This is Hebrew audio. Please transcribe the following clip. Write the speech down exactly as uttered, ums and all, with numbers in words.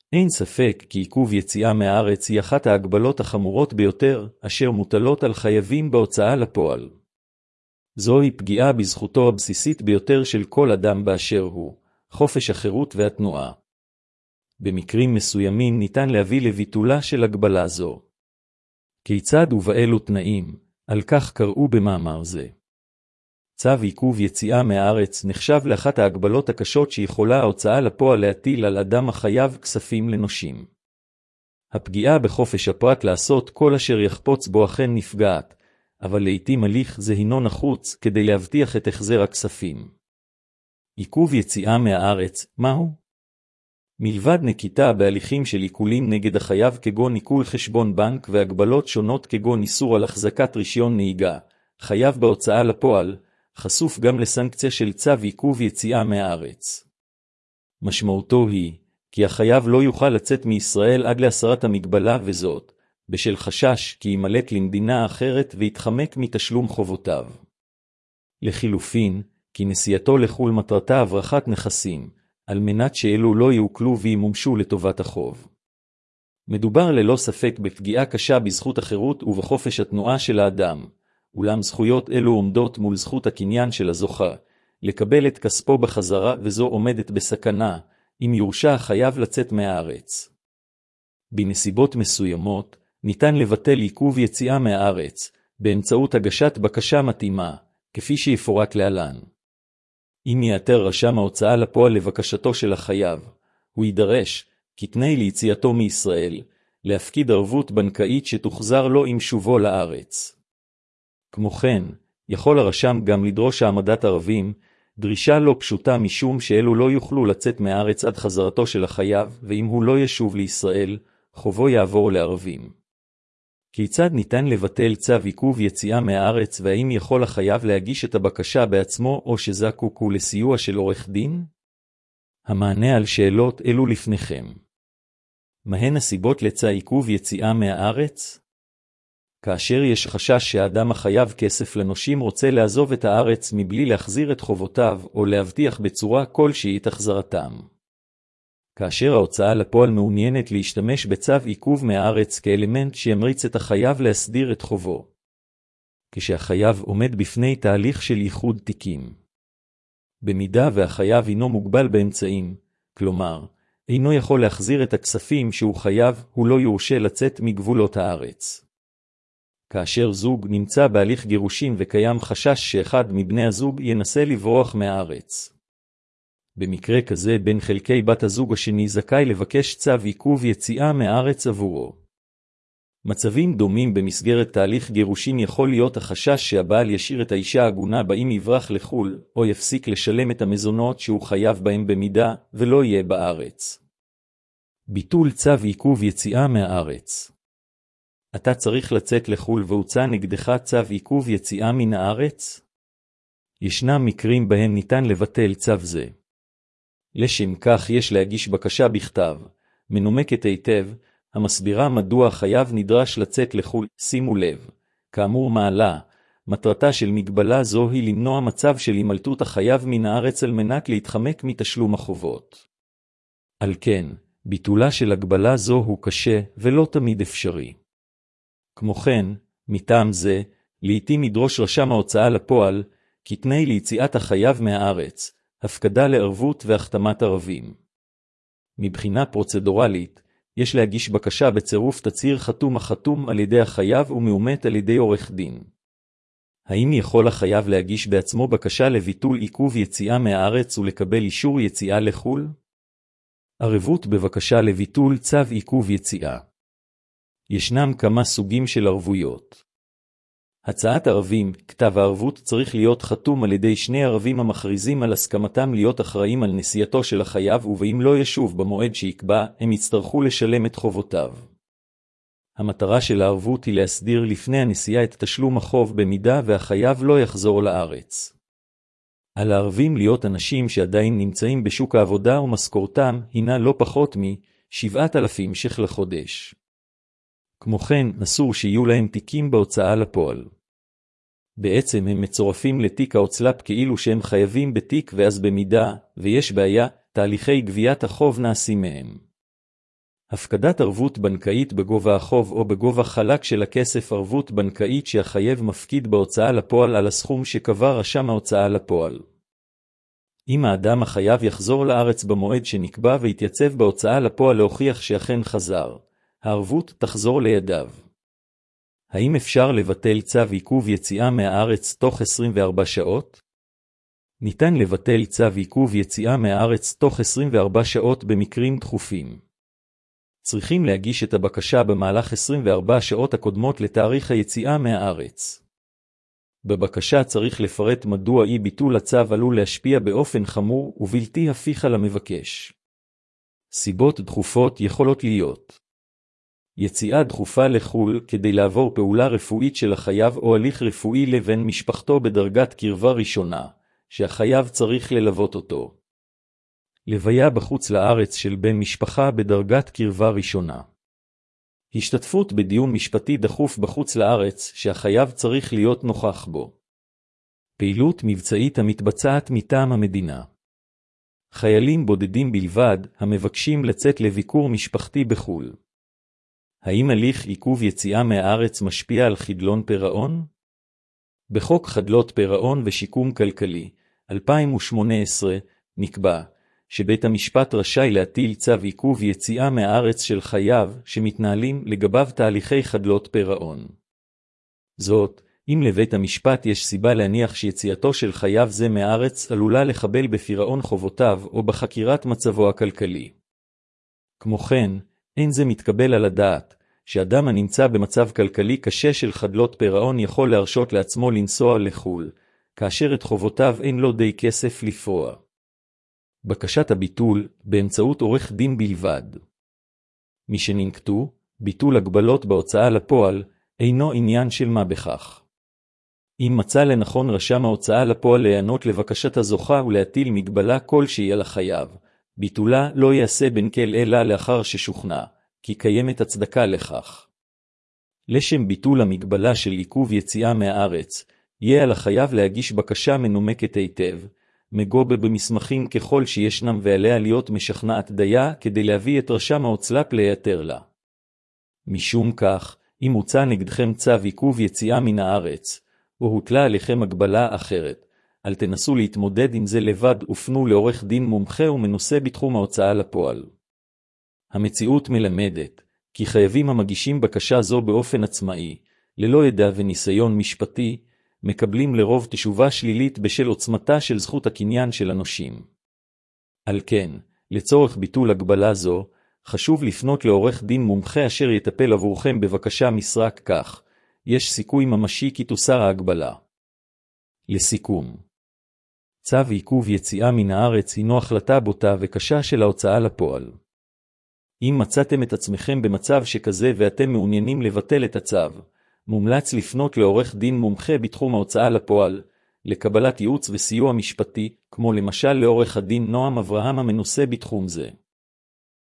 אין ספק כי עיכוב יציאה מהארץ היא אחת ההגבלות החמורות ביותר, אשר מוטלות על חייבים בהוצאה לפועל. זוהי פגיעה בזכותו הבסיסית ביותר של כל אדם באשר הוא, חופש החירות והתנועה. במקרים מסוימים ניתן להביא לביטולה של הגבלה זו. כיצד ובאילו תנאים, על כך קראו במאמר זה. צו עיכוב יציאה מהארץ נחשב לאחת ההגבלות הקשות שיכולה ההוצאה לפועל להטיל על אדם החייב כספים לנושים. הפגיעה בחופש הפרט לעשות כל אשר יחפוץ בו אכן נפגעת, אבל לעתים הליך זה הינו נחוץ כדי להבטיח את החזר הכספים. עיכוב יציאה מהארץ, מהו? מלבד נקיטה בהליכים של עיקולים נגד החייב כגון עיקול חשבון בנק והגבלות שונות כגון איסור על החזקת רישיון נהיגה, חייב בהוצאה לפועל, חשוף גם לסנקציה של צו עיכוב יציאה מהארץ. משמעותו היא, כי החייב לא יוכל לצאת מישראל עד להסרת המגבלה וזאת, בשל חשש כי ימלט למדינה אחרת ויתחמק מתשלום חובותיו. לחילופין, כי נסיעתו לחול מטרתה הברחת נכסים, על מנת שאלו לא יעוקלו וימומשו לטובת החוב. מדובר ללא ספק בפגיעה קשה בזכות החירות ובחופש התנועה של האדם, אולם זכויות אלו עומדות מול זכות הקניין של הזוכה, לקבל את כספו בחזרה וזו עומדת בסכנה, אם יורשה החייב לצאת מהארץ. בנסיבות מסוימות, ניתן לבטל עיכוב יציאה מהארץ, באמצעות הגשת בקשה מתאימה, כפי שיפורט להלן. אם יאתר רשם ההוצאה לפועל לבקשתו של החייב, הוא יידרש, כתנאי ליציאתו מישראל, להפקיד ערבות בנקאית שתוחזר לו עם שובו לארץ. כמו כן, יכול הרשם גם לדרוש העמדת ערבים, דרישה לא פשוטה משום שאלו לא יוכלו לצאת מהארץ עד חזרתו של החייב, ואם הוא לא ישוב לישראל, חובו יעבור לערבים. כיצד ניתן לבטל צו עיכוב יציאה מהארץ והאם יכול החייב להגיש את הבקשה בעצמו או שזקוק הוא לסיוע של עורך דין? המענה על שאלות אלו לפניכם. מהן הסיבות לצו עיכוב יציאה מהארץ? כאשר יש חשש שהאדם החייב כסף לנושים רוצה לעזוב את הארץ מבלי להחזיר את חובותיו או להבטיח בצורה כלשהי את החזרתם. כאשר ההוצאה לפועל מעוניינת להשתמש בצו עיכוב מהארץ כאלמנט שימריץ את החייב להסדיר את חובו. כשהחייב עומד בפני תהליך של איחוד תיקים. במידה והחייב אינו מוגבל באמצעים, כלומר, אינו יכול להחזיר את הכספים שהוא חייב, הוא לא יורשה לצאת מגבולות הארץ. כאשר זוג נמצא בהליך גירושין וקיים חשש שאחד מבני הזוג ינסה לברוח מהארץ. במקרה כזה בין חלקי בת הזוג השני זכאי לבקש צו עיכוב יציאה מהארץ עבורו. מצבים דומים במסגרת תהליך גירושין יכול להיות החשש שהבעל ישאיר את האישה העגונה באם יברח לחול, או יפסיק לשלם את המזונות שהוא חייב בהם במידה ולא יהיה בארץ. ביטול צו עיכוב יציאה מהארץ. אתה צריך לצאת לחול והוצא נגדך צו עיכוב יציאה מן הארץ? ישנם מקרים בהם ניתן לבטל צו זה. לשם כך יש להגיש בקשה בכתב, מנומקת היטב, המסבירה מדוע החייב נדרש לצאת לחול. שימו לב, כאמור מעלה, מטרתה של מגבלה זו היא למנוע מצב של הימלטות החייב מן הארץ על מנת להתחמק מתשלום החובות. על כן, ביטולה של הגבלה זו הוא קשה ולא תמיד אפשרי. כמו כן, מטעם זה, לעתים ידרוש רשם ההוצאה לפועל, כתנאי ליציאת החייב מהארץ, הפקדה לערבות והחתמת ערבים. מבחינה פרוצדורלית, יש להגיש בקשה בצירוף תצהיר חתום החתום על ידי החייב ומאומת על ידי עורך דין. האם יכול החייב להגיש בעצמו בקשה לביטול עיכוב יציאה מהארץ ולקבל אישור יציאה לחול? ערבות בבקשה לביטול צו עיכוב יציאה. ישנם כמה סוגים של ערבויות. הצעת ערבים, כתב הערבות צריך להיות חתום על ידי שני ערבים המכריזים על הסכמתם להיות אחראים על נסיעתו של החייב ובאם לא ישוב במועד שיקבע, הם יצטרכו לשלם את חובותיו. המטרה של הערבות היא להסדיר לפני הנסיעה את תשלום החוב במידה והחייב לא יחזור לארץ. על הערבים להיות אנשים שעדיין נמצאים בשוק העבודה ומשכורתם הינה לא פחות מ-שבעת אלפים ש"ח לחודש. כמו כן, אסור שיהיו להם תיקים בהוצאה לפועל. בעצם הם מצורפים לתיק ההוצל"פ כאילו שהם חייבים בתיק ואז במידה, ויש בעיה, תהליכי גביית החוב נעשים מהם. הפקדת ערבות בנקאית בגובה החוב או בגובה חלק של הכסף. ערבות בנקאית שהחייב מפקיד בהוצאה לפועל על הסכום שקבע רשם ההוצאה לפועל. אם האדם החייב יחזור לארץ במועד שנקבע ויתייצב בהוצאה לפועל להוכיח שאכן חזר, הערבות תחזור לידיו. האם אפשר לבטל צו עיכוב יציאה מהארץ תוך עשרים וארבע שעות? ניתן לבטל צו עיכוב יציאה מהארץ תוך עשרים וארבע שעות במקרים דחופים. צריכים להגיש את הבקשה במהלך עשרים וארבע שעות הקודמות לתאריך היציאה מהארץ. בבקשה צריך לפרט מדוע אי ביטול הצו עלול להשפיע באופן חמור ובלתי הפיך על המבקש. סיבות דחופות יכולות להיות יציאה דחופה לחו"ל כדי לעבור פעולה רפואית של החייב או הליך רפואי לבן משפחתו בדרגת קרבה ראשונה, שהחייב צריך ללוות אותו. לוויה בחוץ לארץ של בן משפחה בדרגת קרבה ראשונה. השתתפות בדיון משפטי דחוף בחוץ לארץ שהחייב צריך להיות נוכח בו. פעילות מבצעית המתבצעת מטעם המדינה. חיילים בודדים בלבד המבקשים לצאת לביקור משפחתי בחו"ל. האם הליך עיכוב יציאה מהארץ משפיע על חדלון פירעון? בחוק חדלות פירעון ושיקום כלכלי, אלפיים ושמונה עשרה, נקבע שבית המשפט רשאי להטיל צו עיכוב יציאה מהארץ של חייב שמתנהלים לגביו תהליכי חדלות פירעון. זאת, אם לבית המשפט יש סיבה להניח שיציאתו של חייב זה מהארץ עלולה לחבל בפירעון חובותיו או בחקירת מצבו הכלכלי. כמו כן, אין זה מתקבל על הדעת שאדם הנמצא במצב כלכלי קשה של חדלות פירעון יכול להרשות לעצמו לנסוע לחו"ל, כאשר את חובותיו אין לו די כסף לפרוע. בקשת הביטול באמצעות עורך דין בלבד. מי שננקטו, ביטול הגבלות בהוצאה לפועל, אינו עניין של מה בכך. אם מצא לנכון רשם ההוצאה לפועל להיענות לבקשת הזוכה ולהטיל מגבלה כלשהי על החייב, ביטולה לא יעשה בנקל אלא לאחר ששוכנע, כי קיימת הצדקה לכך. לשם ביטול המגבלה של עיכוב יציאה מהארץ, יהיה על החייב להגיש בקשה מנומקת היטב, מגובה במסמכים ככל שישנם ועליה להיות משכנעת דייה כדי להביא את רשם ההוצל"פ ליתר לה. משום כך, אם הוצא נגדכם צו עיכוב יציאה מן הארץ, או הוטלה עליכם הגבלה אחרת, אל תנסו להתמודד עם זה לבד ופנו לעורך דין מומחה ומנוסה בתחום ההוצאה לפועל. המציאות מלמדת, כי חייבים המגישים בקשה זו באופן עצמאי, ללא ידע וניסיון משפטי, מקבלים לרוב תשובה שלילית בשל עוצמתה של זכות הקניין של הנושים. על כן, לצורך ביטול הגבלה זו, חשוב לפנות לעורך דין מומחה אשר יטפל עבורכם בבקשה מסרק כך, יש סיכוי ממשי כי תוסר ההגבלה. לסיכום, צו עיכוב יציאה מן הארץ הינו החלטה בוטה וקשה של ההוצאה לפועל. אם מצאתם את עצמכם במצב שכזה ואתם מעוניינים לבטל את הצו, מומלץ לפנות לעורך דין מומחה בתחום ההוצאה לפועל, לקבלת ייעוץ וסיוע משפטי, כמו למשל לעורך הדין נועם אברהם המנוסה בתחום זה.